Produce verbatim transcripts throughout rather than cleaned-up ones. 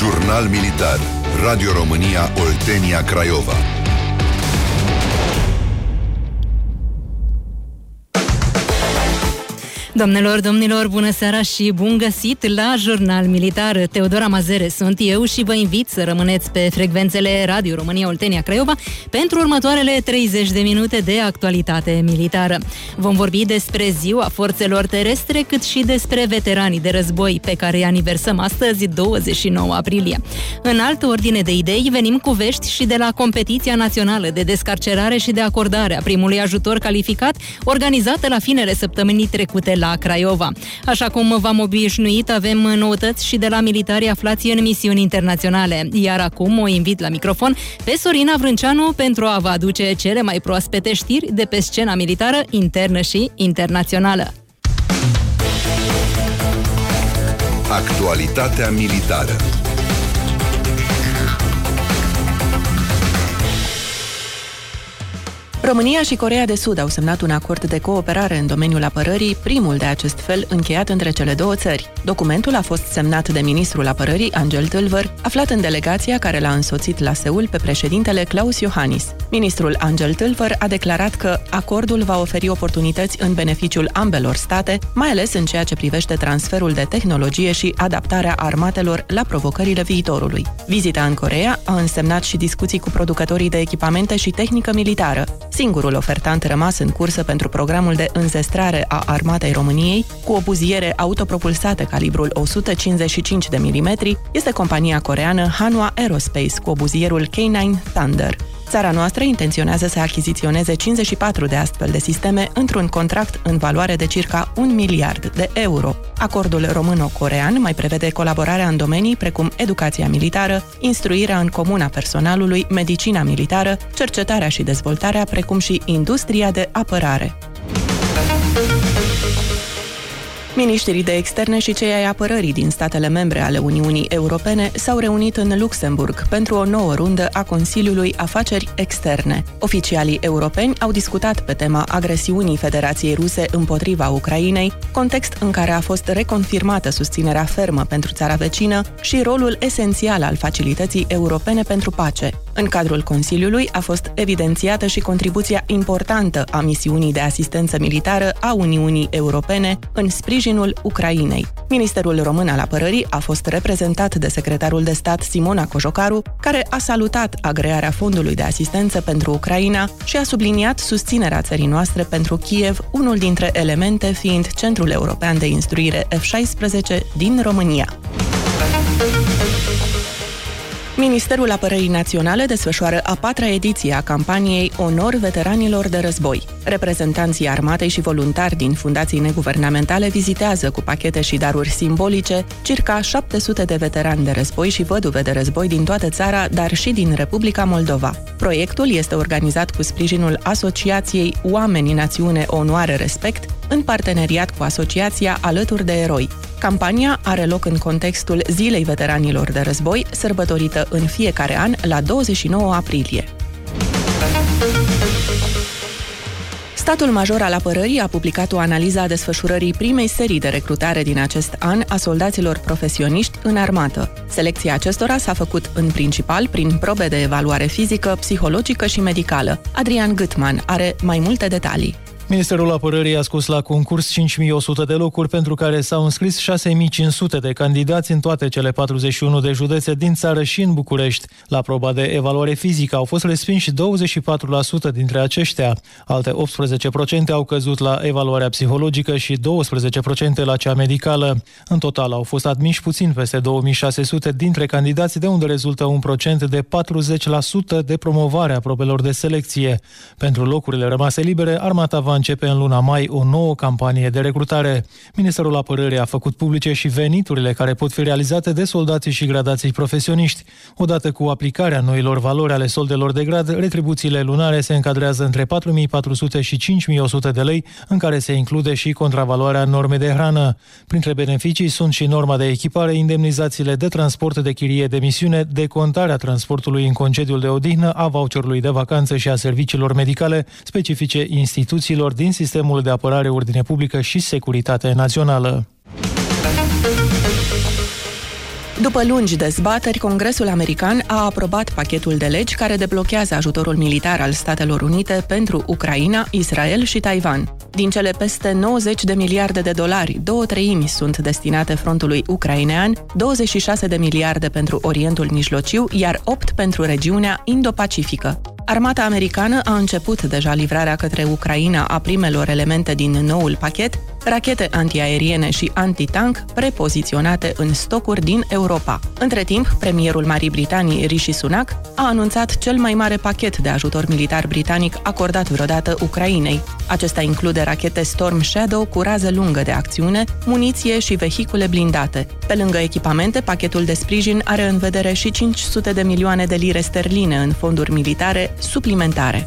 Jurnal Militar. Radio România Oltenia Craiova. Doamnelor, domnilor, bună seara și bun găsit la Jurnal Militar. Teodora Mazere sunt eu și vă invit să rămâneți pe frecvențele Radio România Oltenia Craiova pentru următoarele treizeci de minute de actualitate militară. Vom vorbi despre Ziua Forțelor Terestre, cât și despre veteranii de război, pe care îi aniversăm astăzi, douăzeci și nouă aprilie. În altă ordine de idei, venim cu vești și de la competiția națională de descarcerare și de acordare a primului ajutor calificat, organizată la finele săptămânii trecute la Craiova. Așa cum v-am obișnuit, avem noutăți și de la militarii aflați în misiuni internaționale. Iar acum o invit la microfon pe Sorina Vrânceanu pentru a vă aduce cele mai proaspete știri de pe scena militară internă și internațională. Actualitatea militară. România și Coreea de Sud au semnat un acord de cooperare în domeniul apărării, primul de acest fel încheiat între cele două țări. Documentul a fost semnat de ministrul apărării, Angel Tâlvăr, aflat în delegația care l-a însoțit la Seul pe președintele Klaus Iohannis. Ministrul Angel Tâlvăr a declarat că acordul va oferi oportunități în beneficiul ambelor state, mai ales în ceea ce privește transferul de tehnologie și adaptarea armatelor la provocările viitorului. Vizita în Coreea a însemnat și discuții cu producătorii de echipamente și tehnică militară. Singurul ofertant rămas în cursă pentru programul de înzestrare a armatei României, cu o buziere autopropulsată calibrul o sută cincizeci și cinci de milimetri, este compania coreeană Hanwha Aerospace cu obuzierul K nouă Thunder. Țara noastră intenționează să achiziționeze cincizeci și patru de astfel de sisteme într-un contract în valoare de circa un miliard de euro. Acordul româno-corean mai prevede colaborarea în domenii precum educația militară, instruirea în comun a personalului, medicina militară, cercetarea și dezvoltarea, precum și industria de apărare. Miniștrii de externe și cei ai apărării din statele membre ale Uniunii Europene s-au reunit în Luxemburg pentru o nouă rundă a Consiliului Afaceri Externe. Oficialii europeni au discutat pe tema agresiunii Federației Ruse împotriva Ucrainei, context în care a fost reconfirmată susținerea fermă pentru țara vecină și rolul esențial al Facilității Europene pentru Pace. În cadrul Consiliului a fost evidențiată și contribuția importantă a misiunii de asistență militară a Uniunii Europene în sprijinul Ucrainei. Ministerul Român al Apărării a fost reprezentat de secretarul de stat Simona Cojocaru, care a salutat agrearea fondului de asistență pentru Ucraina și a subliniat susținerea țării noastre pentru Kiev, unul dintre elemente fiind Centrul European de Instruire F șaisprezece din România. Ministerul Apărării Naționale desfășoară a patra ediție a campaniei Onor Veteranilor de Război. Reprezentanții armatei și voluntari din fundații neguvernamentale vizitează cu pachete și daruri simbolice circa șapte sute de veterani de război și văduve de război din toată țara, dar și din Republica Moldova. Proiectul este organizat cu sprijinul Asociației Oameni, Națiune, Onoare, Respect, în parteneriat cu Asociația Alături de Eroi. Campania are loc în contextul Zilei Veteranilor de Război, sărbătorită în fiecare an la douăzeci și nouă aprilie. Statul Major al Apărării a publicat o analiză a desfășurării primei serii de recrutare din acest an a soldaților profesioniști în armată. Selecția acestora s-a făcut în principal prin probe de evaluare fizică, psihologică și medicală. Adrian Gâtman are mai multe detalii. Ministerul Apărării a scos la concurs cinci mii o sută de locuri, pentru care s-au înscris șase mii cinci sute de candidați în toate cele patruzeci și unu de județe din țară și în București. La proba de evaluare fizică au fost respinși douăzeci și patru la sută dintre aceștia. Alte optsprezece la sută au căzut la evaluarea psihologică și doisprezece la sută la cea medicală. În total au fost admiși puțin peste două mii șase sute dintre candidați, de unde rezultă un procent de patruzeci la sută de promovare a probelor de selecție. Pentru locurile rămase libere, armata va începe în luna mai o nouă campanie de recrutare. Ministerul Apărării a făcut publice și veniturile care pot fi realizate de soldații și gradații profesioniști. Odată cu aplicarea noilor valori ale soldelor de grad, retribuțiile lunare se încadrează între patru mii patru sute și cinci mii o sută de lei, în care se include și contravaloarea normei de hrană. Printre beneficii sunt și norma de echipare, indemnizațiile de transport, de chirie de misiune, decontarea transportului în concediul de odihnă, a voucherului de vacanță și a serviciilor medicale specifice instituțiilor din sistemul de apărare, ordine publică și securitate națională. După lungi dezbateri, Congresul american a aprobat pachetul de legi care deblochează ajutorul militar al Statelor Unite pentru Ucraina, Israel și Taiwan. Din cele peste nouăzeci de miliarde de dolari, două treimi sunt destinate frontului ucrainean, douăzeci și șase de miliarde pentru Orientul Mijlociu, iar opt pentru regiunea Indo-Pacifică. Armata americană a început deja livrarea către Ucraina a primelor elemente din noul pachet, rachete antiaeriene și antitank prepoziționate în stocuri din Europa. Între timp, premierul Marii Britanii, Rishi Sunak, a anunțat cel mai mare pachet de ajutor militar britanic acordat vreodată Ucrainei. Acesta include rachete Storm Shadow cu rază lungă de acțiune, muniție și vehicule blindate. Pe lângă echipamente, pachetul de sprijin are în vedere și cinci sute de milioane de lire sterline în fonduri militare suplimentare.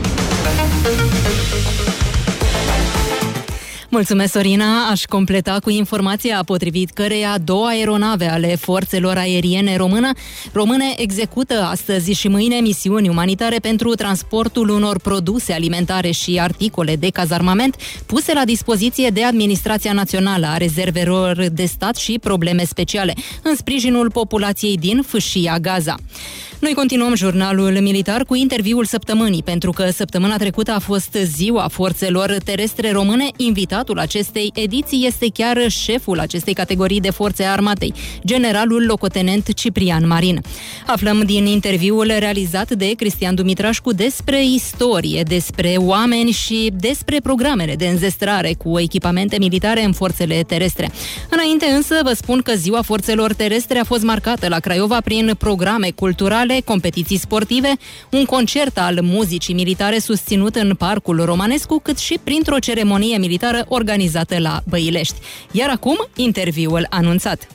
Mulțumesc, Sorina. Aș completa cu informația potrivit căreia două aeronave ale forțelor aeriene română, române execută astăzi și mâine misiuni umanitare pentru transportul unor produse alimentare și articole de cazarmament puse la dispoziție de Administrația Națională a Rezervelor de Stat și Probleme Speciale, în sprijinul populației din Fâșia Gaza. Noi continuăm jurnalul militar cu interviul săptămânii, pentru că săptămâna trecută a fost ziua forțelor terestre române. Invitatul acestei ediții este chiar șeful acestei categorii de forțe armatei, generalul locotenent Ciprian Marin. Aflăm din interviul realizat de Cristian Dumitrașcu despre istorie, despre oameni și despre programele de înzestrare cu echipamente militare în forțele terestre. Înainte însă vă spun că ziua forțelor terestre a fost marcată la Craiova prin programe culturale, competiții sportive, un concert al muzicii militare susținut în Parcul Romanescu, cât și printr-o ceremonie militară organizată la Băilești. Iar acum, interviul anunțat.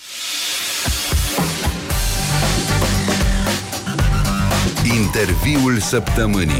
Interviul săptămânii.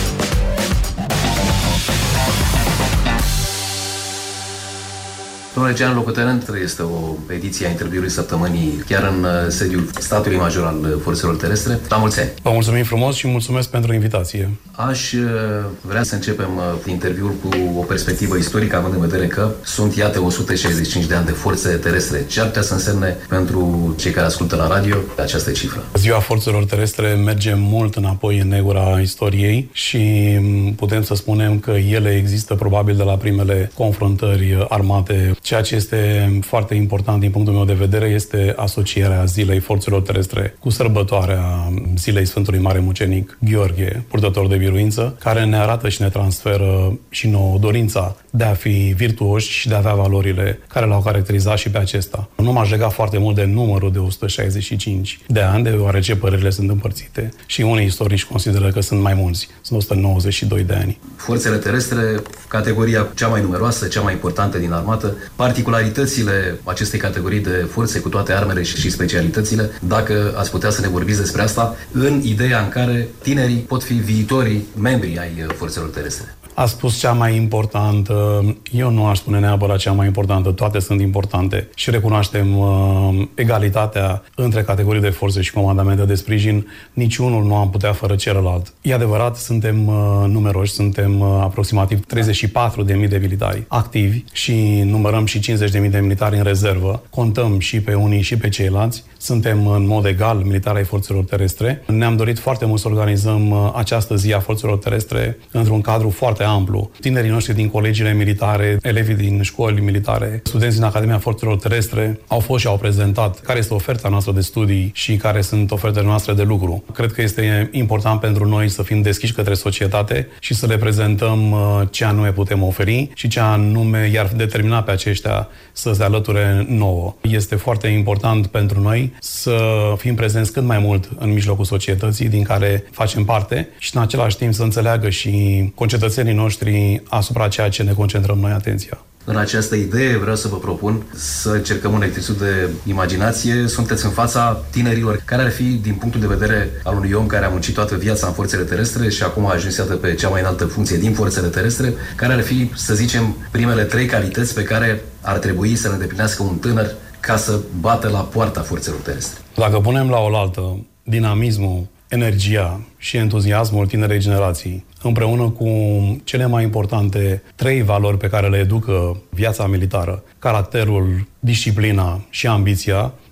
Domnule general locotenent, este o ediție a interviului săptămânii chiar în sediul statului major al forțelor terestre. La mulți ani! Vă mulțumim frumos și mulțumesc pentru invitație. Aș vrea să începem interviul cu o perspectivă istorică, având în vedere că sunt, iată, o sută șaizeci și cinci de ani de forțe terestre. Ce ar putea să însemne pentru cei care ascultă la radio această cifră? Ziua forțelor terestre merge mult înapoi în negura istoriei și putem să spunem că ele există probabil de la primele confruntări armate. Ceea ce este foarte important din punctul meu de vedere este asocierea Zilei Forțelor Terestre cu sărbătoarea Zilei Sfântului Mare Mucenic Gheorghe, purtător de biruință, care ne arată și ne transferă și nouă dorința de a fi virtuoși și de a avea valorile care l-au caracterizat și pe acesta. Nu m-aș lega foarte mult de numărul de o sută șaizeci și cinci de ani, deoarece părerile sunt împărțite și unii istorici consideră că sunt mai mulți, sunt o sută nouăzeci și doi de ani. Forțele terestre, categoria cea mai numeroasă, cea mai importantă din armată, particularitățile acestei categorii de forțe cu toate armele și specialitățile, dacă ați putea să ne vorbiți despre asta, în ideea în care tinerii pot fi viitorii membri ai forțelor terestre. A spus cea mai importantă, eu nu aș spune neapărat cea mai importantă, toate sunt importante și recunoaștem uh, egalitatea între categorii de forțe și comandamente de sprijin, niciunul nu am putea fără celălalt. E adevărat, suntem uh, numeroși, suntem uh, aproximativ treizeci și patru de mii de militari activi și numărăm și cincizeci de mii de militari în rezervă, contăm și pe unii și pe ceilalți, suntem în mod egal militari ai forțelor terestre. Ne-am dorit foarte mult să organizăm uh, această zi a forțelor terestre într-un cadru foarte amplu. Tinerii noștri din colegiile militare, elevii din școli militare, studenții din Academia Forțelor Terestre au fost și au prezentat care este oferta noastră de studii și care sunt ofertele noastre de lucru. Cred că este important pentru noi să fim deschiși către societate și să le prezentăm ce anume putem oferi și ce anume i-ar determina pe aceștia să se alăture nouă. Este foarte important pentru noi să fim prezenți cât mai mult în mijlocul societății din care facem parte și în același timp să înțeleagă și concetățenii noștri asupra ceea ce ne concentrăm noi atenția. În această idee vreau să vă propun să încercăm un exercițiu de imaginație. Sunteți în fața tinerilor. Care ar fi, din punctul de vedere al unui om care a muncit toată viața în forțele terestre și acum a ajuns iată pe cea mai înaltă funcție din forțele terestre, care ar fi, să zicem, primele trei calități pe care ar trebui să le îndeplinească un tânăr ca să bată la poarta forțelor terestre? Dacă punem la oaltă dinamismul, energia și entuziasmul tinerei generații, împreună cu cele mai importante trei valori pe care le educă viața militară, caracterul, disciplina și ambiția,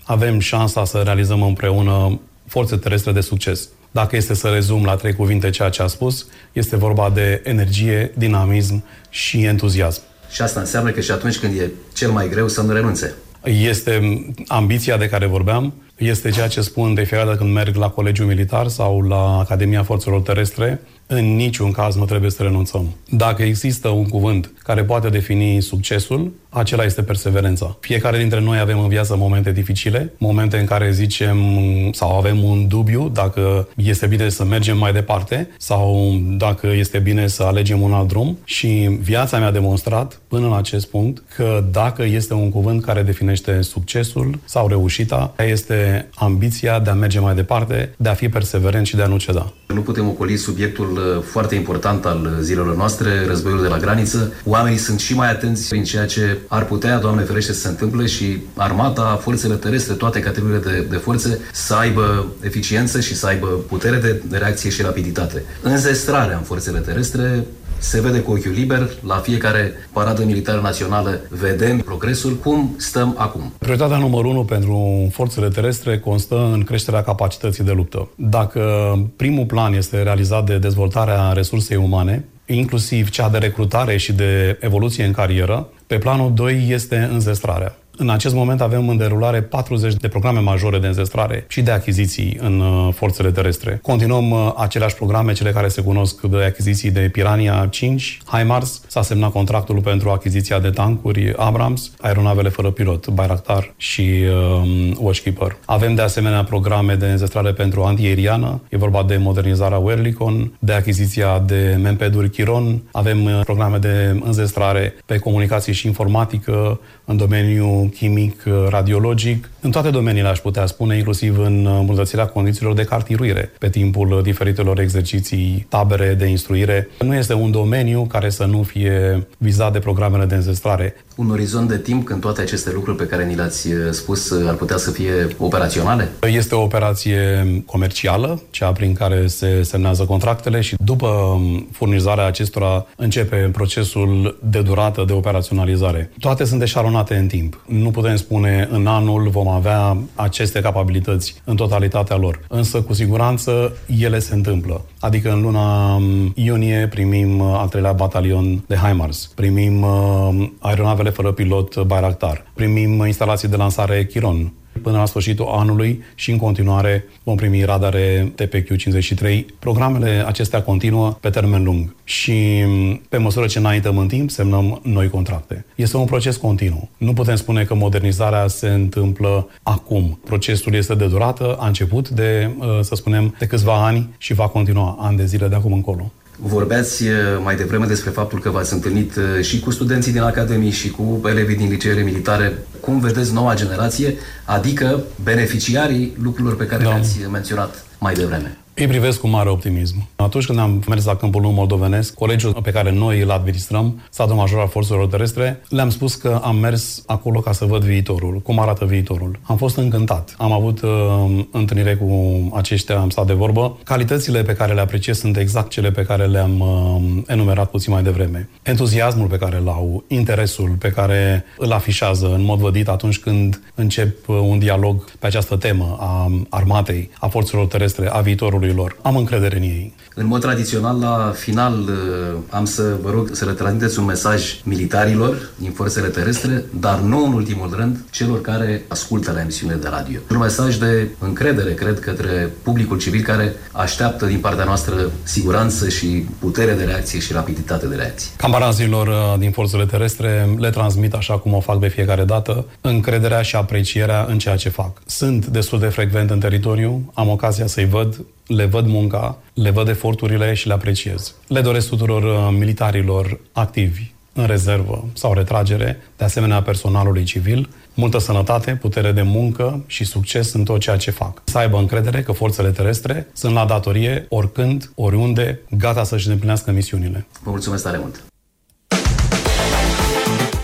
avem șansa să realizăm împreună forțe terestre de succes. Dacă este să rezum la trei cuvinte ceea ce a spus, este vorba de energie, dinamism și entuziasm. Și asta înseamnă că și atunci când e cel mai greu să nu renunțe. Este ambiția de care vorbeam, este ceea ce spun de fiecare dată când merg la Colegiul Militar sau la Academia Forțelor Terestre. În niciun caz nu trebuie să renunțăm. Dacă există un cuvânt care poate defini succesul, acela este perseverența. Fiecare dintre noi avem în viață momente dificile, momente în care zicem sau avem un dubiu dacă este bine să mergem mai departe sau dacă este bine să alegem un alt drum, și viața mi-a demonstrat până la acest punct că dacă este un cuvânt care definește succesul sau reușita, este ambiția de a merge mai departe, de a fi perseverent și de a nu ceda. Nu putem ocoli subiectul foarte important al zilelor noastre, războiul de la graniță. Oamenii sunt și mai atenți prin ceea ce ar putea, Doamne ferește, să se întâmple și armata, forțele terestre, toate categoriile de, de forțe să aibă eficiență și să aibă putere de, de reacție și rapiditate. Înzestrarea în forțele terestre se vede cu ochiul liber, la fiecare paradă militară națională vedem progresul. Cum stăm acum? Prioritatea numărul unu pentru forțele terestre constă în creșterea capacității de luptă. Dacă primul plan este realizat de dezvoltarea resursei umane, inclusiv cea de recrutare și de evoluție în carieră, pe planul doi este înzestrarea. În acest moment avem în derulare patruzeci de programe majore de înzestrare și de achiziții în forțele terestre. Continuăm aceleași programe, cele care se cunosc de achiziții de Piranha cinci, HIMARS, s-a semnat contractul pentru achiziția de tancuri Abrams, aeronavele fără pilot, Bayraktar și um, Watchkeeper. Avem de asemenea programe de înzestrare pentru antiaeriană, e vorba de modernizarea Oerlikon, de achiziția de mempeduri Chiron, avem programe de înzestrare pe comunicații și informatică, în domeniul chimic, radiologic, în toate domeniile, aș putea spune, inclusiv în îmbunătățirea condițiilor de cartiruire pe timpul diferitelor exerciții, tabere de instruire. Nu este un domeniu care să nu fie vizat de programele de înzestrare. Un orizont de timp când toate aceste lucruri pe care ni le-ați spus ar putea să fie operaționale? Este o operație comercială, cea prin care se semnează contractele, și după furnizarea acestora începe procesul de durată de operaționalizare. Toate sunt eșalonate în timp. Nu putem spune în anul vom avea aceste capabilități în totalitatea lor, însă cu siguranță ele se întâmplă. Adică în luna iunie primim al treilea batalion de HIMARS, primim aeronavele fără pilot Bayraktar, primim instalații de lansare Chiron. Până la sfârșitul anului și în continuare vom primi radare T P Q cincizeci și trei. Programele acestea continuă pe termen lung și pe măsură ce înaintăm în timp semnăm noi contracte. Este un proces continuu. Nu putem spune că modernizarea se întâmplă acum. Procesul este de durată, a început de, să spunem, de câțiva ani și va continua ani de zile de acum încolo. Vorbeați mai devreme despre faptul că v-ați întâlnit și cu studenții din academii și cu elevii din liceele militare. Cum vedeți noua generație, adică beneficiarii lucrurilor pe care da. le-ați menționat mai devreme? Îi privesc cu mare optimism. Atunci când am mers la Câmpul Nou moldovenesc, colegiul pe care noi îl administrăm, Statul Major al Forțelor Terestre, le-am spus că am mers acolo ca să văd viitorul, cum arată viitorul. Am fost încântat. Am avut uh, întâlnire cu aceștia, am stat de vorbă. Calitățile pe care le apreciez sunt exact cele pe care le-am uh, enumerat puțin mai devreme. Entuziasmul pe care îl au, interesul pe care îl afișează în mod vădit atunci când încep uh, un dialog pe această temă a armatei, a forțelor terestre, a viitorului lor. Am încredere în ei. În mod tradițional, la final, am să vă rog să le transmiteți un mesaj militarilor din forțele terestre, dar nu în ultimul rând celor care ascultă la emisiunile de radio. Un mesaj de încredere, cred, către publicul civil care așteaptă din partea noastră siguranță și putere de reacție și rapiditate de reacție. Camarazilor din forțele terestre le transmit, așa cum o fac de fiecare dată, încrederea și aprecierea în ceea ce fac. Sunt destul de frecvent în teritoriu, am ocazia să-i văd, le văd munca, le văd eforturile și le apreciez. Le doresc tuturor militarilor activi, în rezervă sau retragere, de asemenea personalului civil, multă sănătate, putere de muncă și succes în tot ceea ce fac. Să aibă încredere că forțele terestre sunt la datorie oricând, oriunde, gata să-și îndeplinească misiunile. Vă mulțumesc tare mult!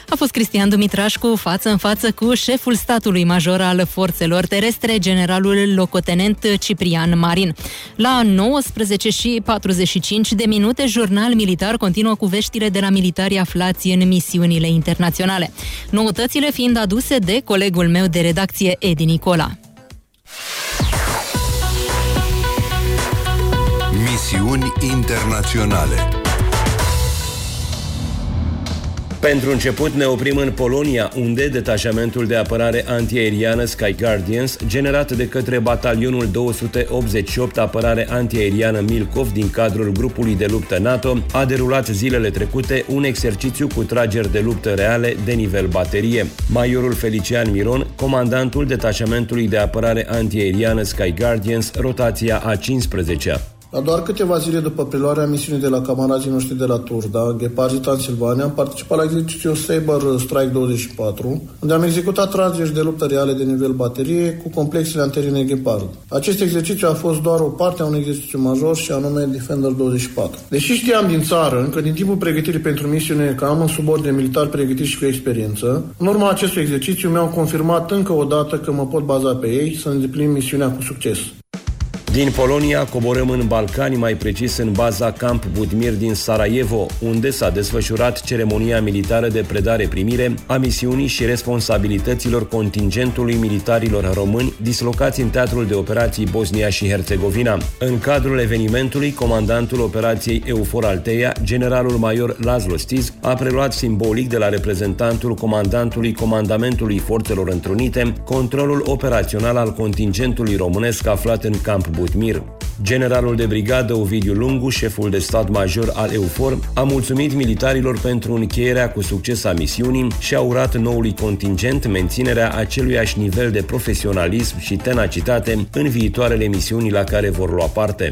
A fost Cristian Dumitrașcu față în față cu șeful statului major al forțelor terestre, generalul locotenent Ciprian Marin. La nouăsprezece și patruzeci și cinci de minute, Jurnal Militar continuă cu veștile de la militari aflați în misiunile internaționale. Noutățile fiind aduse de colegul meu de redacție, Edi Nicola. Misiuni internaționale. Pentru început ne oprim în Polonia, unde detașamentul de apărare antiaeriană Sky Guardians, generat de către batalionul două sute optzeci și opt apărare antiaeriană Milkov din cadrul grupului de luptă NATO, a derulat zilele trecute un exercițiu cu trageri de luptă reale de nivel baterie. Majorul Felician Miron, comandantul detașamentului de apărare antiaeriană Sky Guardians, rotația a cincisprezecea. La doar câteva zile după preluarea misiunii de la camarazii noștri de la Turda, Gheparzi Transilvania, am participat la exercițiul Saber Strike douăzeci și patru, unde am executat trageri de luptă reale de nivel baterie cu complexele anterine Gepard. Acest exercițiu a fost doar o parte a unui exercițiu major și anume Defender douăzeci și patru. Deși știam din țară, încă din timpul pregătirii pentru misiune, că am în subordine militari pregătiți și cu experiență, în urma acestui exercițiu mi-au confirmat încă o dată că mă pot baza pe ei să îndeplinim misiunea cu succes. Din Polonia coborâm în Balcani, mai precis în baza Camp Budimir din Sarajevo, unde s-a desfășurat ceremonia militară de predare-primire a misiunii și responsabilităților contingentului militarilor români dislocați în teatrul de operații Bosnia și Herțegovina. În cadrul evenimentului, comandantul operației EUFOR Alteia, generalul major Laszlo Stiz, a preluat simbolic de la reprezentantul comandantului Comandamentului Forțelor Întrunite controlul operațional al contingentului românesc aflat în Camp Budimir. Generalul de brigadă Ovidiu Lungu, șeful de stat major al EUFOR, a mulțumit militarilor pentru încheierea cu succes a misiunii și a urat noului contingent menținerea aceluiași nivel de profesionalism și tenacitate în viitoarele misiuni la care vor lua parte.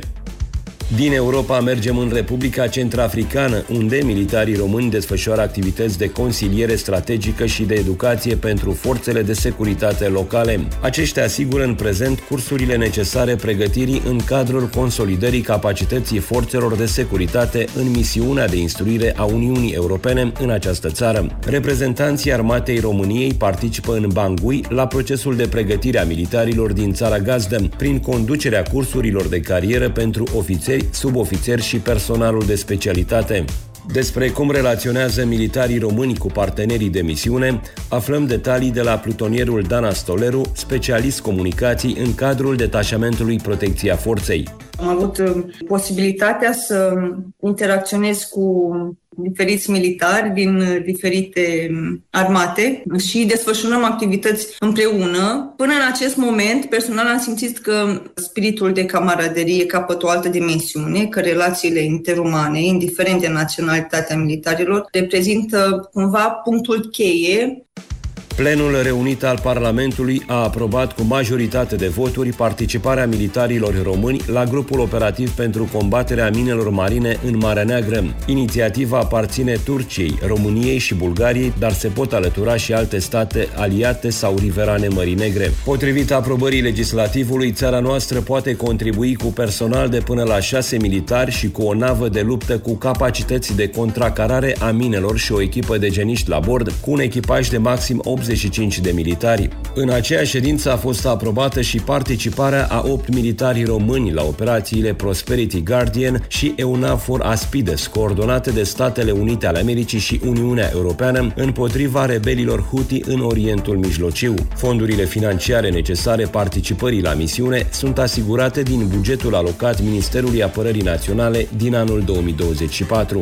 Din Europa mergem în Republica Centrafricană, unde militarii români desfășoară activități de consiliere strategică și de educație pentru forțele de securitate locale. Aceștia asigură în prezent cursurile necesare pregătirii în cadrul consolidării capacității forțelor de securitate în misiunea de instruire a Uniunii Europene în această țară. Reprezentanții Armatei României participă în Bangui la procesul de pregătire a militarilor din țara gazdă, prin conducerea cursurilor de carieră pentru ofițeri, subofițeri și personalul de specialitate. Despre cum relaționează militarii români cu partenerii de misiune, aflăm detalii de la plutonierul Dana Stoleru, specialist comunicații în cadrul detașamentului Protecția Forței. Am avut posibilitatea să interacționez cu diferiți militari din diferite armate și desfășurăm activități împreună. Până în acest moment, personal am simțit că spiritul de camaraderie capătă o altă dimensiune, că relațiile interumane, indiferent de naționalitatea militarilor, reprezintă cumva punctul cheie. Plenul reunit al Parlamentului a aprobat cu majoritate de voturi participarea militarilor români la grupul operativ pentru combaterea minelor marine în Marea Neagră. Inițiativa aparține Turciei, României și Bulgariei, dar se pot alătura și alte state aliate sau riverane Mării Negre. Potrivit aprobării legislativului, țara noastră poate contribui cu personal de până la șase militari și cu o navă de luptă cu capacități de contracarare a minelor și o echipă de geniști la bord, cu un echipaj de maxim optzeci și cinci de militari. În aceeași ședință a fost aprobată și participarea a opt militari români la operațiile Prosperity Guardian și EUNAVFOR Aspides, coordonate de Statele Unite ale Americii și Uniunea Europeană împotriva rebelilor Houthi în Orientul Mijlociu. Fondurile financiare necesare participării la misiune sunt asigurate din bugetul alocat Ministerului Apărării Naționale din anul două mii douăzeci și patru.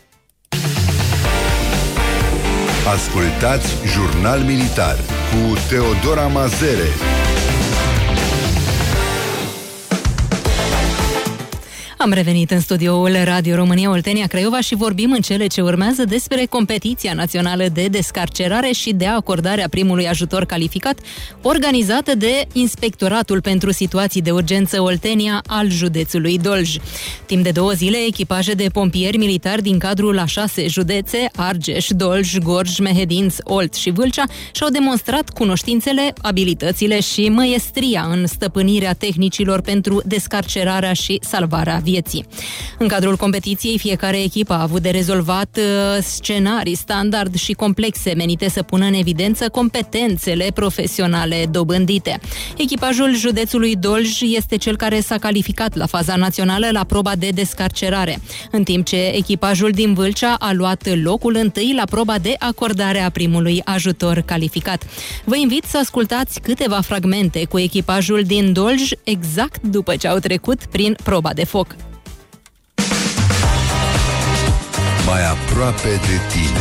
Ascultați Jurnal Militar cu Teodora Mazere. Am revenit în studioul Radio România Oltenia Craiova și vorbim în cele ce urmează despre competiția națională de descarcerare și de acordare a primului ajutor calificat, organizată de Inspectoratul pentru Situații de Urgență Oltenia al județului Dolj. Timp de două zile, echipaje de pompieri militari din cadrul a șase județe, Argeș, Dolj, Gorj, Mehedinț, Olt și Vâlcea, și-au demonstrat cunoștințele, abilitățile și măiestria în stăpânirea tehnicilor pentru descarcerarea și salvarea vieții. vieții. În cadrul competiției, fiecare echipă a avut de rezolvat scenarii standard și complexe menite să pună în evidență competențele profesionale dobândite. Echipajul județului Dolj este cel care s-a calificat la faza națională la proba de descarcerare, în timp ce echipajul din Vâlcea a luat locul întâi la proba de acordare a primului ajutor calificat. Vă invit să ascultați câteva fragmente cu echipajul din Dolj exact după ce au trecut prin proba de foc. Mai aproape de tine.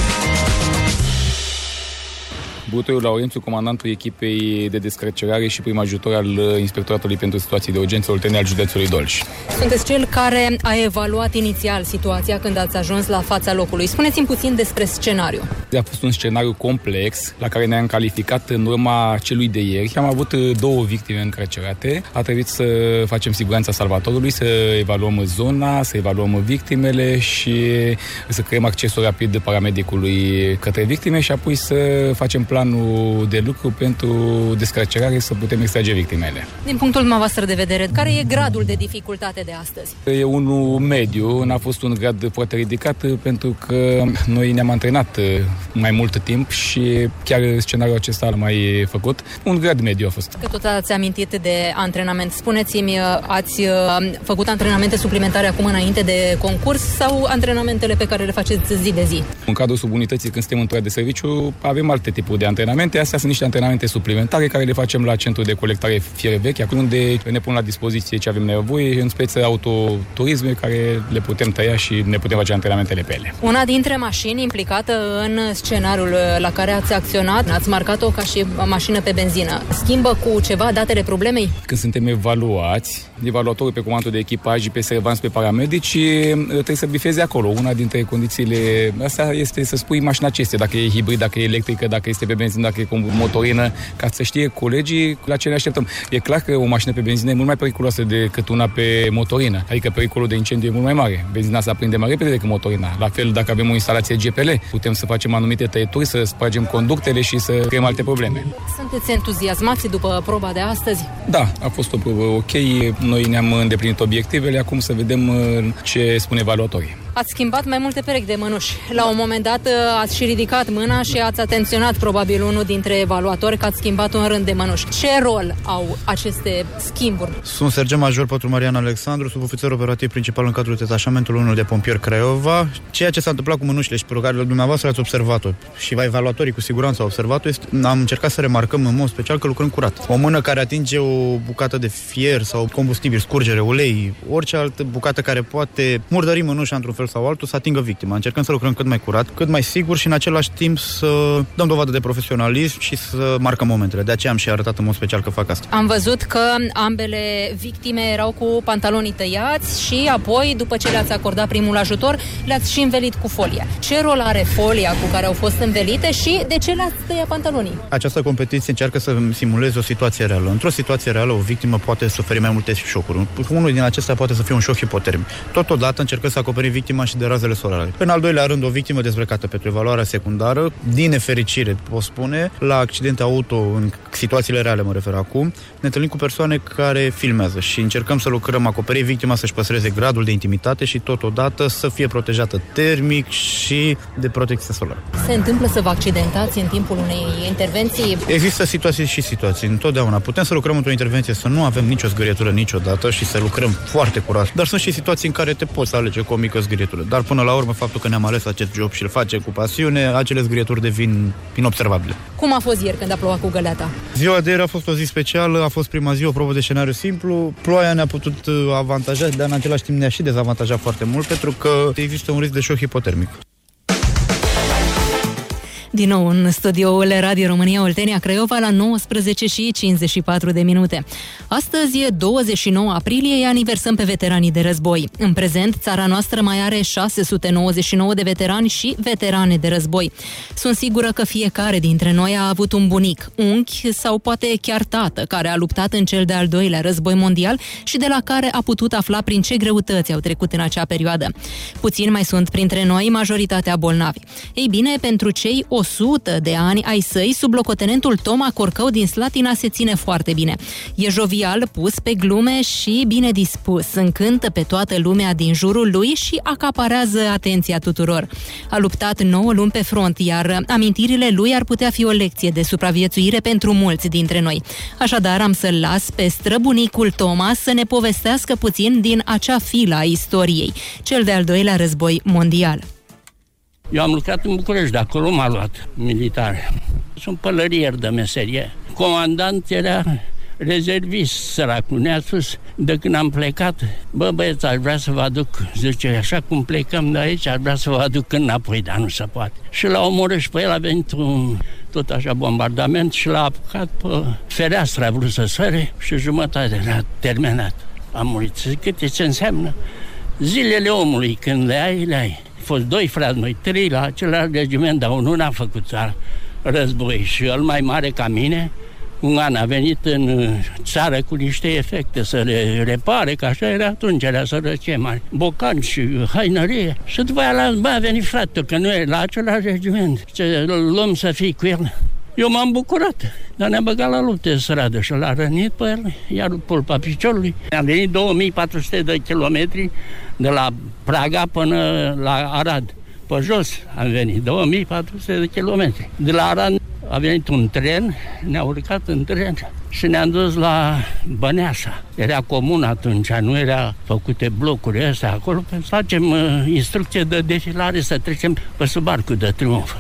Butoiu Laurențiu, comandantul echipei de descarcerare și prim ajutor al Inspectoratului pentru Situații de Urgență Oltenia al județului Dolj. Sunteți cel care a evaluat inițial situația când ați ajuns la fața locului. Spuneți-mi puțin despre scenariu. A fost un scenariu complex la care ne-am calificat în urma celui de ieri. Am avut două victime încarcerate. A trebuit să facem siguranța salvatorului, să evaluăm zona, să evaluăm victimele și să creăm accesul rapid paramedicului către victime și apoi să facem plan de lucru pentru descarcerare, să putem extrage victimele. Din punctul dumneavoastră de vedere, care e gradul de dificultate de astăzi? E unul mediu, n-a fost un grad foarte ridicat pentru că noi ne-am antrenat mai mult timp și chiar scenariul acesta l-am mai făcut. Un grad mediu a fost. Că tot ați amintit de antrenament. Spuneți-mi, ați făcut antrenamente suplimentare acum înainte de concurs sau antrenamentele pe care le faceți zi de zi? În cadrul subunității, când suntem într-o de serviciu, avem alte tipuri de antrenamente. Astea sunt niște antrenamente suplimentare care le facem la centru de colectare fiere vechi, unde ne pun la dispoziție ce avem nevoie, în speță autoturisme care le putem tăia și ne putem face antrenamentele pe ele. Una dintre mașini implicată în scenariul la care ați acționat, ați marcat-o ca și mașină pe benzină. Schimbă cu ceva datele problemei? Când suntem evaluați, evaluatorul pe comandă de echipaj, pe servanți, pe paramedici, trebuie să bifeze acolo. Una dintre condițiile astea este să spui mașina ce este, dacă e hibrid, dacă e electrică, dacă este pe benzină, dacă e cu motorină, ca să știe colegii la ce ne așteptăm. E clar că o mașină pe benzină e mult mai periculoasă decât una pe motorină, adică pericolul de incendiu e mult mai mare. Benzina se aprinde mai repede decât motorina. La fel, dacă avem o instalație G P L, putem să facem anumite tăieturi, să spargem conductele și să creăm alte probleme. Sunteți entuziasmați după proba de astăzi? Da, a fost o probă ok. Noi ne-am îndeplinit obiectivele, acum să vedem ce spune evaluatorii. Ați schimbat mai multe perechi de mănuși. La un moment dat ați și ridicat mâna și ați atenționat probabil unul dintre evaluatori că ați schimbat un rând de mănuși. Ce rol au aceste schimburi? Sunt sergent major patru Marian Alexandru, subofițer operativ principal în cadrul detașamentului unu de pompieri Craiova. Ceea ce s-a întâmplat cu mănușile și pe care dumneavoastră ați observat-o și evaluatorii cu siguranță au observat-o, este, am încercat să remarcăm în mod special că lucrăm curat. O mână care atinge o bucată de fier sau combustibil, scurgere, ulei, orice altă bucată care poate murdări mănușa într-un fel sau altul să atingă victima. Încercăm să lucrăm cât mai curat, cât mai sigur și în același timp să dăm dovadă de profesionalism și să marcăm momentele. De aceea am și arătat în mod special că fac asta. Am văzut că ambele victime erau cu pantalonii tăiați și apoi, după ce le-ați acordat primul ajutor, le-ați și învelit cu folie. Ce rol are folia cu care au fost învelite și de ce le-ați tăiat pantalonii? Această competiție încearcă să simuleze o situație reală. Într-o situație reală, o victimă poate suferi mai multe șocuri. Unul din acestea poate să fie un șoc hipotermic. Totodată încercă să acoperi victima și de razele solare. În al doilea rând, o victimă dezbrăcată pentru evaluarea secundară, din nefericire, pot spune, la accidente auto, în situațiile reale mă refer acum, ne întâlnim cu persoane care filmează și încercăm să lucrăm, acoperi victima să-și păstreze gradul de intimitate și totodată să fie protejată termic și de protecție solară. Se întâmplă să vă accidentați în timpul unei intervenții? Există situații și situații. Întotdeauna putem să lucrăm într-o intervenție, să nu avem nicio zgârietură niciodată și să lucrăm foarte curat. Dar sunt și situații în care te poți alege cu o mică zgârietură. Dar până la urmă, faptul că ne-am ales acest job și îl face cu pasiune, acele zgârieturi devin inobservabile. Cum a fost ieri când a plouat cu găleata? Ziua de ieri a fost o zi specială, a fost prima zi, o probă de scenariu simplu. Ploaia ne-a putut avantaja, dar în același timp ne-a și dezavantajat foarte mult, pentru că există un risc de șoc hipotermic. Din nou în studioul Radio România Oltenia Craiova la nouăsprezece și cincizeci și patru de minute. Astăzi e douăzeci și nouă aprilie, îi aniversăm pe veteranii de război. În prezent, țara noastră mai are șase sute nouăzeci și nouă de veterani și veterane de război. Sunt sigură că fiecare dintre noi a avut un bunic, unchi sau poate chiar tată, care a luptat în cel de-al doilea război mondial și de la care a putut afla prin ce greutăți au trecut în acea perioadă. Puțini mai sunt printre noi, majoritatea bolnavi. Ei bine, pentru cei o o sută de ani ai săi, sublocotenentul Toma Corcău din Slatina se ține foarte bine. E jovial, pus pe glume și bine dispus. Încântă pe toată lumea din jurul lui și acaparează atenția tuturor. A luptat nouă luni pe front, iar amintirile lui ar putea fi o lecție de supraviețuire pentru mulți dintre noi. Așadar, am să-l las pe străbunicul Toma să ne povestească puțin din acea filă a istoriei, cel de-al doilea război mondial. Eu am lucrat în București, de acolo m-a luat militar. Sunt pălărier de meserie. Comandant era rezervist, săracul. Ne-a spus, de când am plecat, bă băieți, aș vrea să vă aduc, zice, așa cum plecăm de aici, aș vrea să vă aduc înapoi, dar nu se poate. Și l-a omorât și pe el, a venit un, tot așa, bombardament și l-a apucat pe fereastră, a vrut să săre și jumătate era terminat. A murit. Câte ce înseamnă? Zilele omului, când le ai, le ai. Au fost doi frați, noi trei la același regiment, dar unul n-a făcut război și el mai mare ca mine, un an a venit în țară cu niște efecte să le repare, că așa era atunci, era sărăcie mare. Bocan și hainărie. Și după aia la, bă, a venit frate, că nu e la același regiment. Ce luăm să fii cu el. Eu m-am bucurat, dar ne-a băgat la lupte de stradă și l-a rănit pe el, iar pulpa piciorului. Am venit două mii patru sute de kilometri de la Praga până la Arad. Pe jos am venit, două mii patru sute de kilometri. De la Arad a venit un tren, ne-a urcat în tren și ne-am dus la Băneasa. Era comun atunci, nu era făcute blocuri astea acolo, pentru să facem uh, instrucție de defilare, să trecem pe sub Arcul de Triunf.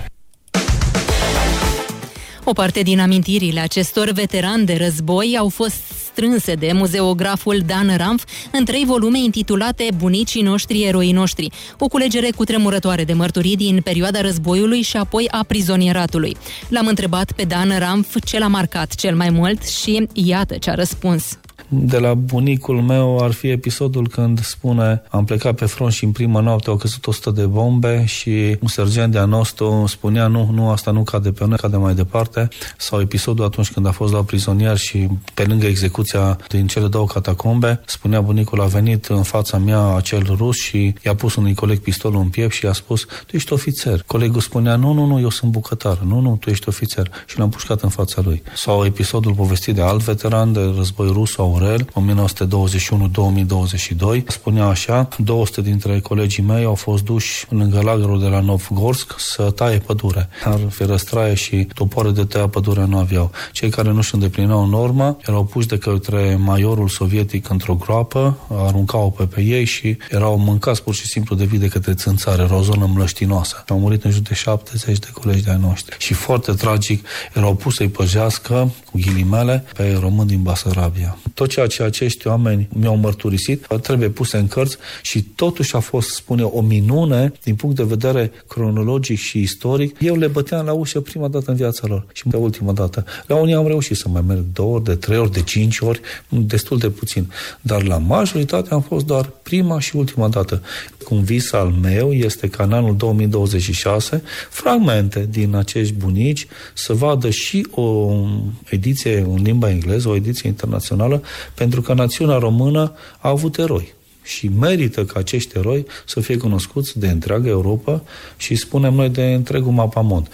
O parte din amintirile acestor veterani de război au fost strânse de muzeograful Dan Ramf în trei volume intitulate Bunicii noștri, eroii noștri, o culegere cutremurătoare de mărturii din perioada războiului și apoi a prizonieratului. L-am întrebat pe Dan Ramf ce l-a marcat cel mai mult și iată ce a răspuns. De la bunicul meu ar fi episodul când spune: am plecat pe front și în prima noapte au căzut o sută de bombe și un sergent de-a nostru spunea nu, nu, asta nu cade pe noi, cade mai departe. Sau episodul atunci când a fost la prizonier și pe lângă execuția din cele două catacombe, spunea bunicul, a venit în fața mea acel rus și i-a pus unui coleg pistolul în piept și i-a spus: tu ești ofițer. Colegul spunea: nu, nu, nu, eu sunt bucătar. Nu, nu, tu ești ofițer. Și l-am pușcat în fața lui. Sau episodul povestit de alt veteran de război rus, Aurel, nouăsprezece douăzeci și unu două mii douăzeci și doi, spunea așa: două sute dintre colegii mei au fost duși lângă lagărul de la Novgorsk să taie pădure. Dar ferăstraie și topoare de tăia pădure nu aveau. Cei care nu își îndeplineau norma erau puși de către majorul sovietic într-o groapă, aruncau pe pe ei și erau mâncați pur și simplu de vii de către țânțare. Era o zonă mlăștinoasă. Au murit în jur de șaptezeci de colegi de-ai noștri. Și foarte tragic, erau pus să-i păjească, cu ghilimele, pe români din Basarabia. Tot ceea ce acești oameni mi-au mărturisit trebuie puse în cărți și totuși a fost, spune, o minune din punct de vedere cronologic și istoric. Eu le băteam la ușă prima dată în viața lor și pe ultima dată. La unii am reușit să mai merg două ori, de trei ori, de cinci ori, destul de puțin. Dar la majoritate am fost doar prima și ultima dată. Un vis al meu este ca în anul două mii douăzeci și șase fragmente din acești bunici să vadă și o ediție în limba engleză, o ediție internațională, pentru că națiunea română a avut eroi. Și merită ca acești eroi să fie cunoscuți de întreaga Europa și, spunem noi, de întregul mapamond.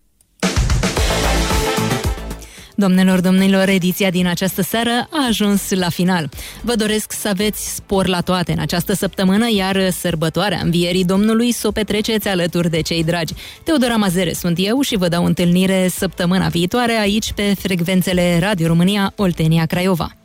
Domnilor, domnilor, ediția din această seară a ajuns la final. Vă doresc să aveți spor la toate în această săptămână, iar sărbătoarea Învierii Domnului să o petreceți alături de cei dragi. Teodora Mazere sunt eu și vă dau întâlnire săptămâna viitoare aici pe frecvențele Radio România Oltenia Craiova.